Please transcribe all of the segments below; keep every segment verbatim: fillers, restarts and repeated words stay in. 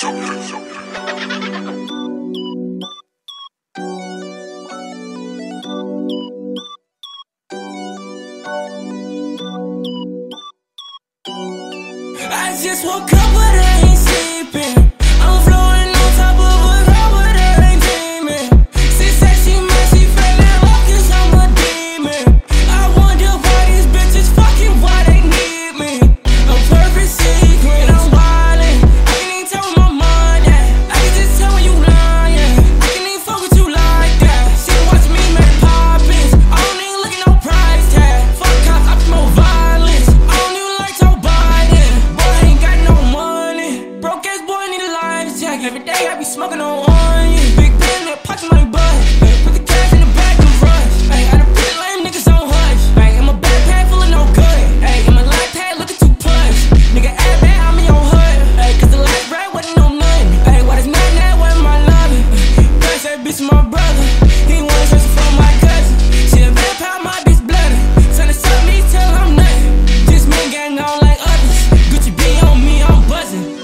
I just woke up but I ain't sleeping. I'm floating on top of a cloud but I ain't dreaming. She said she mad, she feeling like cause I'm a demon. I wonder why these bitches fucking, why they need me. A perfect secret, I'm wildin'. I can even tell my mind that. I can just tell when you lying. I can even fuck with you like that. She watch me make poppins. I don't even look at no price tag. Fuck cops, I promote violence. I don't even like Joe Biden. Every day I be smoking on onion. Big band that pops my butt. Put the cash in the bag and rush. Ay, I done put lame niggas on hush. Ay, I'm a backpack full of no good. Ay, I'm a light pad looking too plush. Nigga add that, I'm in your hood. Ay, cause the last rap wasn't no nothing. Ay, what is not that wasn't my loving. Cause that bitch my brother. He wanna search for my cousin. She a vampire, my bitch bloody. Tryna suck me till I'm nothing. This man gang on like others. Gucci B on me, I'm buzzing.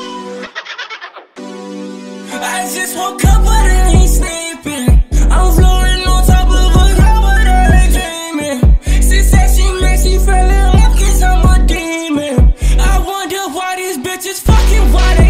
I just woke up but I ain't sleeping. I'm floating on top of a cloud but I ain't dreaming. She said she mad, she feeling like cause I'm a demon. I wonder why these bitches fucking, why they